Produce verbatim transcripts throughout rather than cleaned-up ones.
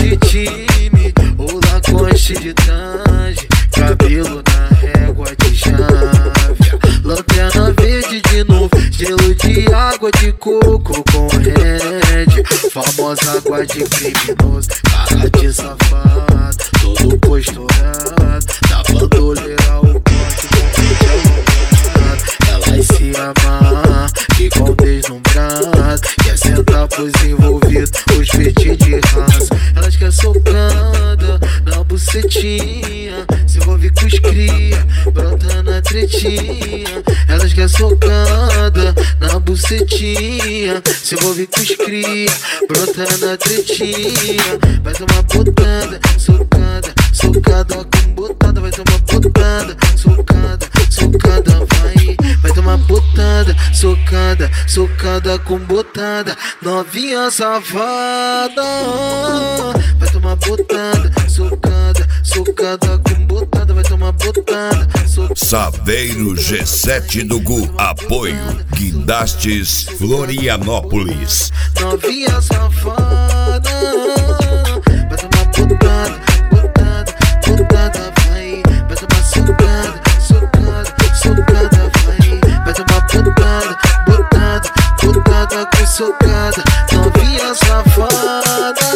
de time ou Lacoste de traje, cabelo na régua de chave, lanterna verde de novo, gelo de água de coco com red, famosa água de criminoso, cara de safado, todo posturado, da bandoleira o ponte com alugado. Elas se amam, ficam deslumbradas, quer sentar pros envolvidos, os peitos de raça. Elas quer socada na bucetinha, se envolve com os cria, brota na tretinha. Elas quer socada na bucetinha, se envolve com os cria, brota na tretinha. Vai tomar botada, socada, socada com botada, vai tomar botada, socada, socada, vai, vai tomar botada, socada, socada com botada, novinha safada. Vai tomar botada, socada, socada com botada, vai tomar botada, socada. Saveiro G sete do Gu, apoio Guindastes Florianópolis. Novinha safada, vai tomar botada, botada, botada, vai, vai tomar socada, socada, socada, vai, vai tomar botada, botada, botada com socada, novinha safada.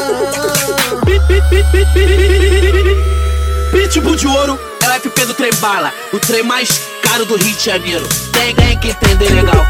Pitbull de ouro é o F P do trem bala, o trem mais caro do Rio de Janeiro. Tem, tem que entender legal.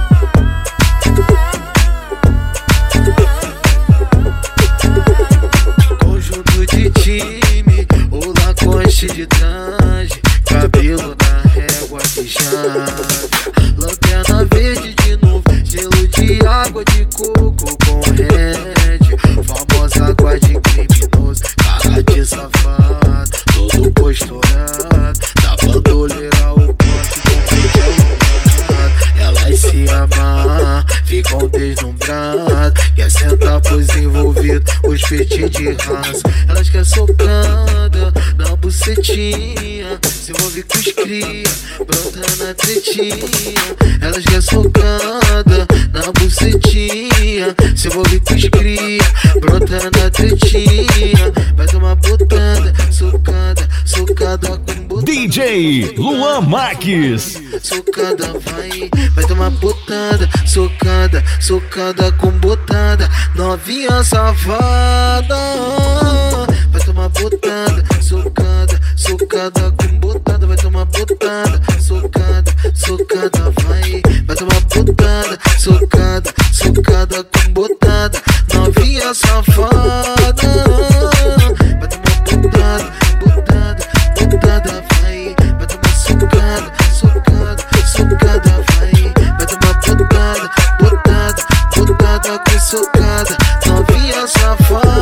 Conjunto de time ou Lacoste de traje, cabelo na régua de chave, lanterna verde de novo, gelo de água de coco com red, famosa água de criminoso, cara de safado, todo posturado, da bandoleira o ponte com alugado. Elas se amam, ficam deslumbradas, quer sentar pros envolvidos, os peitos de raça. Elas quer socada na bucetinha, se envolve com os cria, brota na tretinha. Elas quer socada na bucetinha, se envolve com os cria, brota na tretinha. Vai tomar botada, socada, socada com botada. D J Luan Marques. Socada, vai, vai tomar botada, socada, socada com botada, novinha safada. Vai tomar botada, socada, socada com botada, vai tomar botada, socada, socada, vai, vai tomar botada, socada, socada com botada, novinha safada. Vai tomar botada, botada, botada, vai, vai tomar socada, socada, socada, vai, vai tomar botada, botada, botada com socada, novinha safada.